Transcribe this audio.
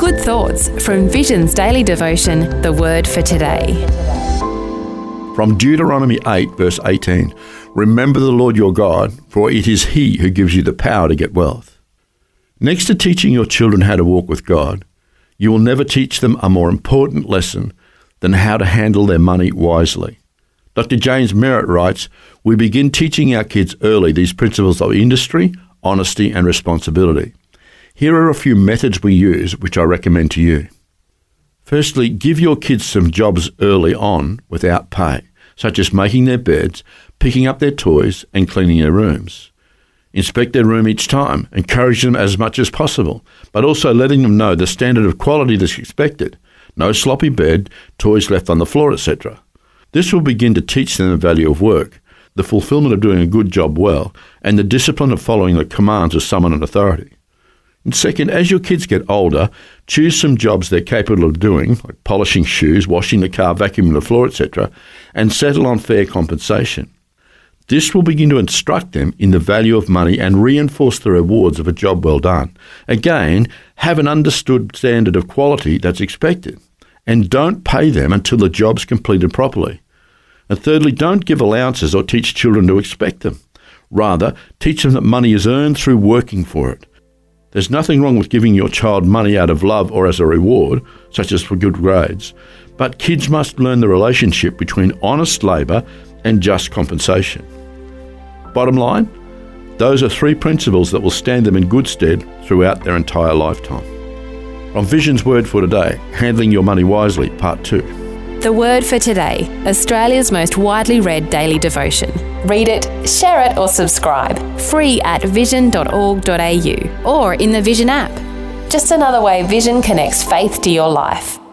Good thoughts from Vision's daily devotion, The Word for Today. From Deuteronomy 8, verse 18, remember the Lord your God, for it is He who gives you the power to get wealth. Next to teaching your children how to walk with God, you will never teach them a more important lesson than how to handle their money wisely. Dr. James Merritt writes, we begin teaching our kids early these principles of industry, honesty, and responsibility. Here are a few methods we use, which I recommend to you. Firstly, give your kids some jobs early on without pay, such as making their beds, picking up their toys, and cleaning their rooms. Inspect their room each time, encourage them as much as possible, but also letting them know the standard of quality that's expected. No sloppy bed, toys left on the floor, etc. This will begin to teach them the value of work, the fulfillment of doing a good job well, and the discipline of following the commands of someone in authority. And second, as your kids get older, choose some jobs they're capable of doing, like polishing shoes, washing the car, vacuuming the floor, etc., and settle on fair compensation. This will begin to instruct them in the value of money and reinforce the rewards of a job well done. Again, have an understood standard of quality that's expected, and don't pay them until the job's completed properly. And thirdly, don't give allowances or teach children to expect them. Rather, teach them that money is earned through working for it. There's nothing wrong with giving your child money out of love or as a reward, such as for good grades, but kids must learn the relationship between honest labour and just compensation. Bottom line, those are 3 principles that will stand them in good stead throughout their entire lifetime. From Vision's Word for Today, Handling Your Money Wisely, Part 2. The Word for Today, Australia's most widely read daily devotion. Read it, share it or subscribe. Free at vision.org.au or in the Vision app. Just another way Vision connects faith to your life.